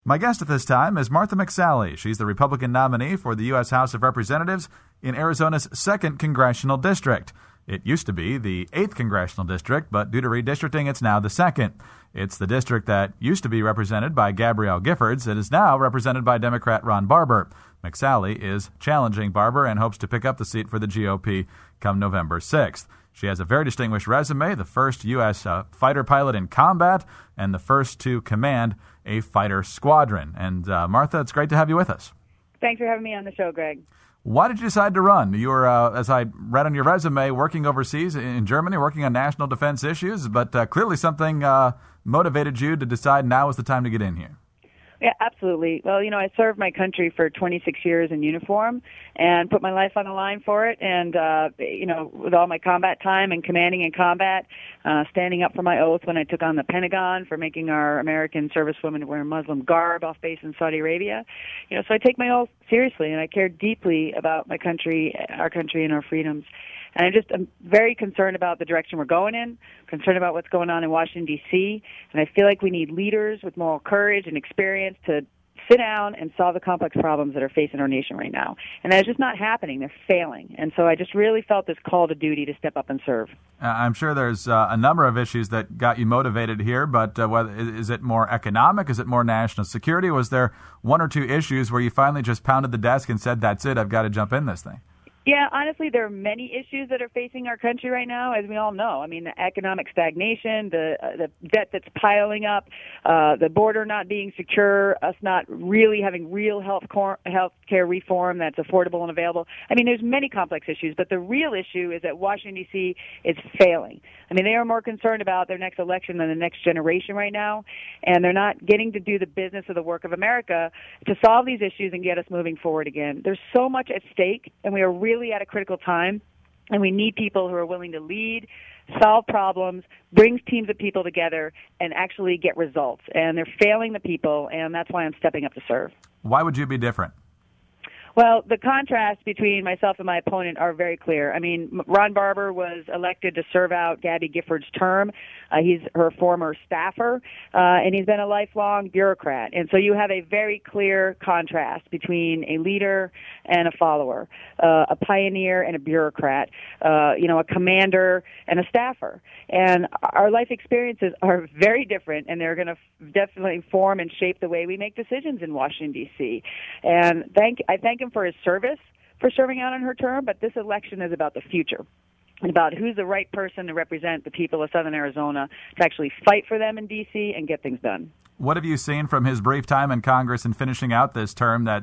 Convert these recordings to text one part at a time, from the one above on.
My guest at this time is Martha McSally. She's the Republican nominee for the U.S. House of Representatives in Arizona's 2nd Congressional District. It used to be the 8th Congressional District, but due to redistricting, it's now the 2nd. It's the district that used to be represented by Gabrielle Giffords and is now represented by Democrat Ron Barber. McSally is challenging Barber and hopes to pick up the seat for the GOP come November 6th. She has a very distinguished resume, the first U.S. fighter pilot in combat and the first to command a fighter squadron. And Martha, it's great to have you with us. Thanks for having me on the show, Greg. Why did you decide to run? You were, as I read on your resume, working overseas in Germany, working on national defense issues, but clearly something motivated you to decide now is the time to get in here. Yeah, absolutely. Well, I served my country for 26 years in uniform and put my life on the line for it. And, with all my combat time and commanding in combat, standing up for my oath when I took on the Pentagon for making our American servicewomen wear Muslim garb off base in Saudi Arabia. So I take my oath seriously, and I care deeply about my country, and our freedoms. And I'm very concerned about the direction we're going in, concerned about what's going on in Washington, D.C., and I feel like we need leaders with moral courage and experience to sit down and solve the complex problems that are facing our nation right now. And that's just not happening. They're failing. And so I just really felt this call to duty to step up and serve. I'm sure there's a number of issues that got you motivated here, but is it more economic? Is it more national security? Was there one or two issues where you finally just pounded the desk and said, that's it, I've got to jump in this thing? Yeah, honestly, there are many issues that are facing our country right now, as we all know. I mean, the economic stagnation, the debt that's piling up, the border not being secure, us not really having real health care reform that's affordable and available. I mean, there's many complex issues, but the real issue is that Washington, D.C. is failing. I mean, they are more concerned about their next election than the next generation right now, and they're not getting to do the business of the work of America to solve these issues and get us moving forward again. There's so much at stake, and we are really at a critical time, and we need people who are willing to lead, solve problems, bring teams of people together, and actually get results. And they're failing the people, and that's why I'm stepping up to serve. Why would you be different? Well, the contrast between myself and my opponent are very clear. I mean, Ron Barber was elected to serve out Gabby Giffords' term. He's her former staffer, and he's been a lifelong bureaucrat. And so you have a very clear contrast between a leader and a follower, a pioneer and a bureaucrat, a commander and a staffer. And our life experiences are very different, and they're going to definitely form and shape the way we make decisions in Washington, D.C. And I thank him for his service, for serving out on her term, but this election is about the future, and about who's the right person to represent the people of Southern Arizona to actually fight for them in D.C. and get things done. What have you seen from his brief time in Congress and finishing out this term that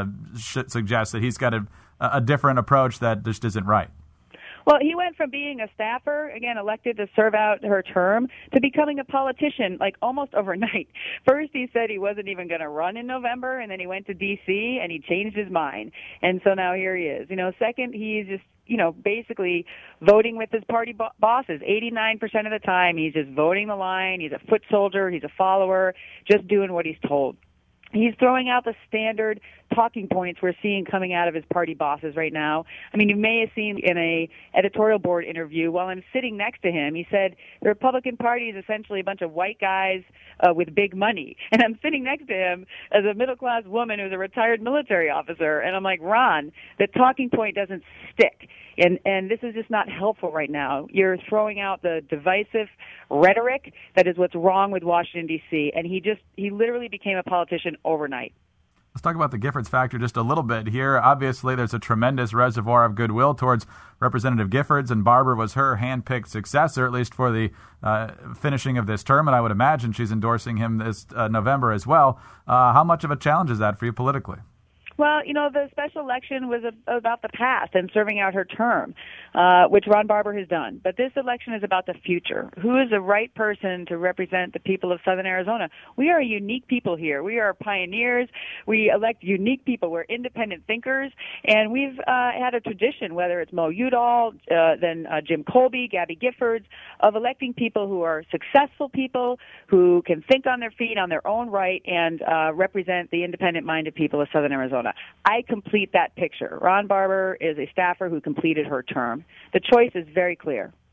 suggests that he's got a different approach that just isn't right? Well, he went from being a staffer, again, elected to serve out her term, to becoming a politician, like almost overnight. First, he said he wasn't even going to run in November, and then he went to D.C., and he changed his mind. And so now here he is. Second, he's just, basically voting with his party bosses. 89% of the time, he's just voting the line. He's a foot soldier. He's a follower, just doing what he's told. He's throwing out the standard talking points we're seeing coming out of his party bosses right now. I mean, you may have seen in a editorial board interview while I'm sitting next to him, he said the Republican Party is essentially a bunch of white guys with big money. And I'm sitting next to him as a middle-class woman who's a retired military officer. And I'm like, Ron, the talking point doesn't stick. And this is just not helpful right now. You're throwing out the divisive rhetoric that is what's wrong with Washington, D.C., and he literally became a politician overnight. Let's talk about the Giffords factor just a little bit here. Obviously, there's a tremendous reservoir of goodwill towards Representative Giffords, and Barber was her hand-picked successor, at least for the finishing of this term, and I would imagine she's endorsing him this November as well. How much of a challenge is that for you politically? Well, the special election was about the past and serving out her term, which Ron Barber has done. But this election is about the future. Who is the right person to represent the people of Southern Arizona? We are unique people here. We are pioneers. We elect unique people. We're independent thinkers. And we've had a tradition, whether it's Mo Udall, then Jim Colby, Gabby Giffords, of electing people who are successful people, who can think on their feet on their own right and represent the independent-minded people of Southern Arizona. I complete that picture. Ron Barber is a staffer who completed her term. The choice is very clear.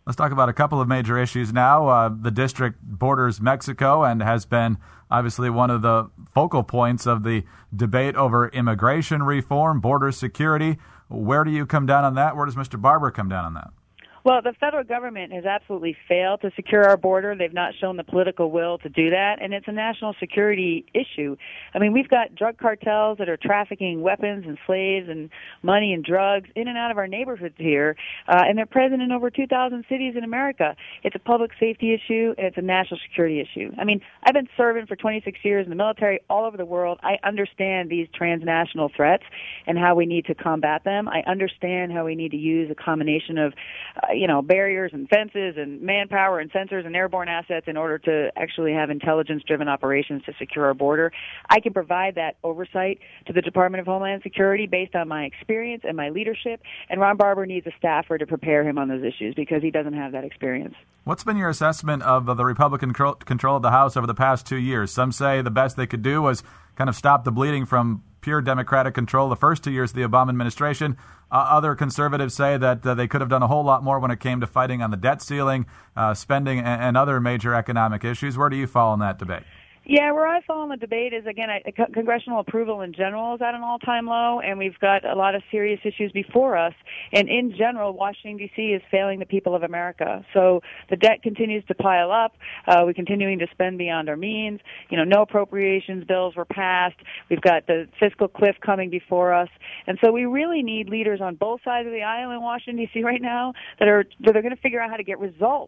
Let's talk about a couple of major issues now. The district borders Mexico and has been obviously one of the focal points of the debate over immigration reform, border security. Where do you come down on that? Where does Mr. Barber come down on that? Well, the federal government has absolutely failed to secure our border. They've not shown the political will to do that, and it's a national security issue. I mean, we've got drug cartels that are trafficking weapons and slaves and money and drugs in and out of our neighborhoods here, and they're present in over 2,000 cities in America. It's a public safety issue, and it's a national security issue. I mean, I've been serving for 26 years in the military all over the world. I understand these transnational threats and how we need to combat them. I understand how we need to use a combination of barriers and fences and manpower and sensors and airborne assets in order to actually have intelligence-driven operations to secure our border. I can provide that oversight to the Department of Homeland Security based on my experience and my leadership, and Ron Barber needs a staffer to prepare him on those issues because he doesn't have that experience. What's been your assessment of the Republican control of the House over the past 2 years? Some say the best they could do was kind of stop the bleeding from pure Democratic control the first 2 years of the Obama administration. Other conservatives say that they could have done a whole lot more when it came to fighting on the debt ceiling, spending, and other major economic issues. Where do you fall in that debate? Yeah, where I fall in the debate is, again, congressional approval in general is at an all-time low, and we've got a lot of serious issues before us. And in general, Washington, D.C. is failing the people of America. So the debt continues to pile up. We're continuing to spend beyond our means. No appropriations bills were passed. We've got the fiscal cliff coming before us. And so we really need leaders on both sides of the aisle in Washington, D.C. right now that are going to figure out how to get results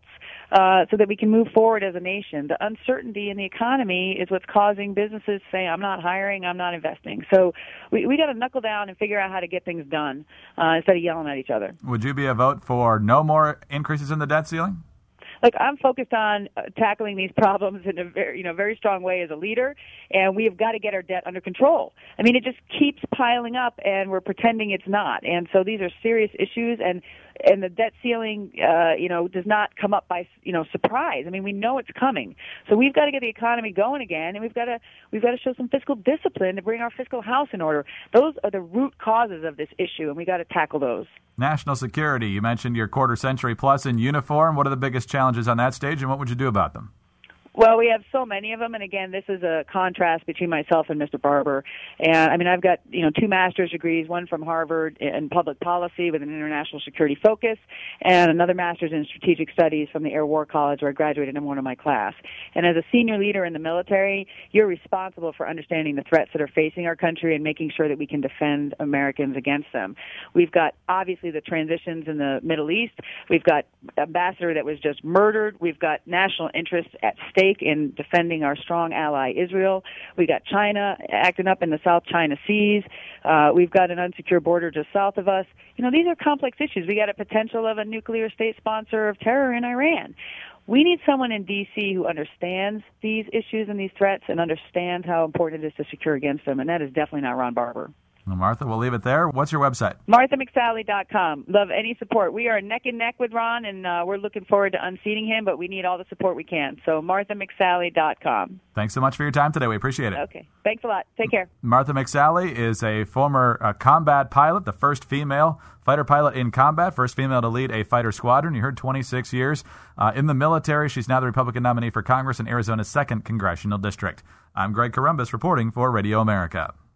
so that we can move forward as a nation. The uncertainty in the economy is what's causing businesses to say, I'm not hiring, I'm not investing. So we got to knuckle down and figure out how to get things done instead of yelling at each other. Would you be a vote for no more increases in the debt ceiling? Look, I'm focused on tackling these problems in a very strong way as a leader, and we have got to get our debt under control. I mean, it just keeps piling up, and we're pretending it's not. And so these are serious issues, and the debt ceiling, does not come up by surprise. I mean, we know it's coming, so we've got to get the economy going again, and we've got to show some fiscal discipline to bring our fiscal house in order. Those are the root causes of this issue, and we got to tackle those. National security. You mentioned your quarter century plus in uniform. What are the biggest challenges on that stage, and what would you do about them? Well, we have so many of them, and again, this is a contrast between myself and Mr. Barber. And I mean, I've got 2 master's degrees, one from Harvard in public policy with an international security focus, and another master's in strategic studies from the Air War College, where I graduated in one of my class. And as a senior leader in the military, you're responsible for understanding the threats that are facing our country and making sure that we can defend Americans against them. We've got obviously the transitions in the Middle East. We've got an ambassador that was just murdered. We've got national interests at stake in defending our strong ally Israel. We got China acting up in the South China Seas. We've got an unsecure border just south of us. These are complex issues. We got a potential of a nuclear state sponsor of terror in Iran. We need someone in D.C. who understands these issues and these threats and understands how important it is to secure against them, and that is definitely not Ron Barber. Well, Martha, we'll leave it there. What's your website? MarthaMcSally.com. Love any support. We are neck and neck with Ron, and we're looking forward to unseating him, but we need all the support we can. So MarthaMcSally.com. Thanks so much for your time today. We appreciate it. Okay. Thanks a lot. Take care. Martha McSally is a former combat pilot, the first female fighter pilot in combat, first female to lead a fighter squadron. You heard 26 years in the military. She's now the Republican nominee for Congress in Arizona's 2nd Congressional District. I'm Greg Corombos reporting for Radio America.